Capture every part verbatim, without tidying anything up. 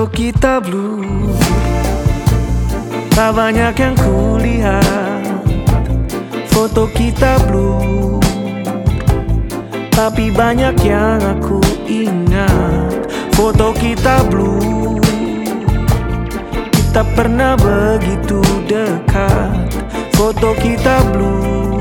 Foto kita blue, tak banyak yang kulihat. Foto kita blue, tapi banyak yang aku ingat. Foto kita blue, kita pernah begitu dekat. Foto kita blue,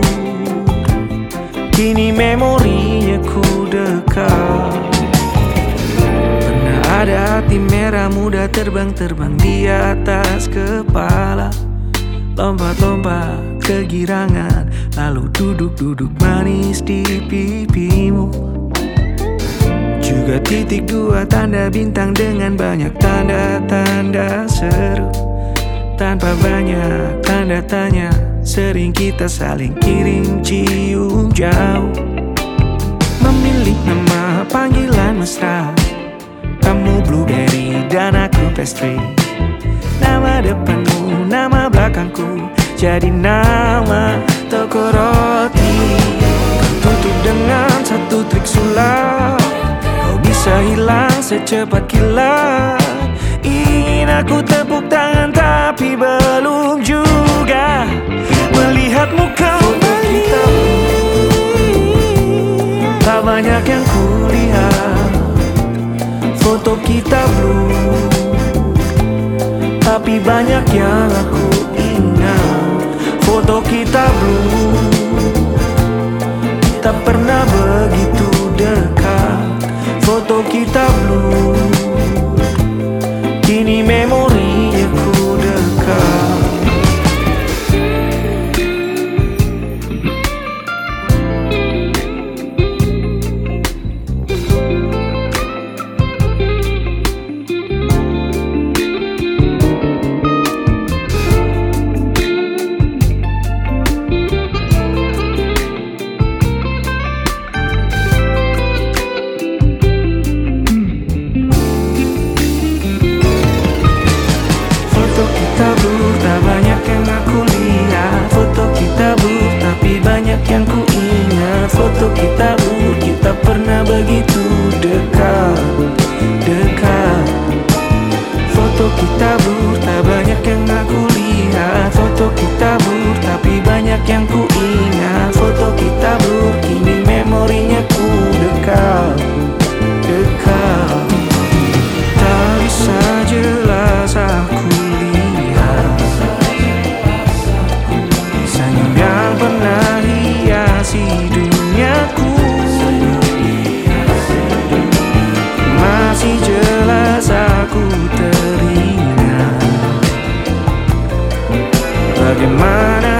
kini memorinya ku dekat. Pernah ada hati merah muda terbang-terbang di atas kepala, lompat-lompat kegirangan, lalu duduk-duduk manis di pipimu. Juga titik dua tanda bintang dengan banyak tanda-tanda seru. Tanpa banyak tanda tanya, sering kita saling kirim cium jauh. Memilih nama panggilan mesra, kamu blueberry dan aku pastry. Nama depanmu, nama belakangku, jadi nama toko roti. Tutup dengan satu trik sulap, kau bisa hilang secepat kilat. Ingin aku tepuk tangan tapi belum juga melihatmu kembali. Tak banyak yang kulihat. Foto kita blue, tapi banyak yang aku ingat. Foto kita blue, tak pernah begitu dekat. Foto kita blue, kini memorinya ku dekat. Kita blue, tak banyak yang aku lihat. Foto kita blue, tapi banyak yang ku ingat. Foto kita blue, kita pernah begitu dekat, dekat. Foto kita blue, tak banyak yang aku lihat. Foto kita blue, tapi banyak yang ku ingat. Foto kita blue, kini memorinya ku dekat, dekat. Tak bisa jelas aku duniaku, masih jelas aku teringat bagaimana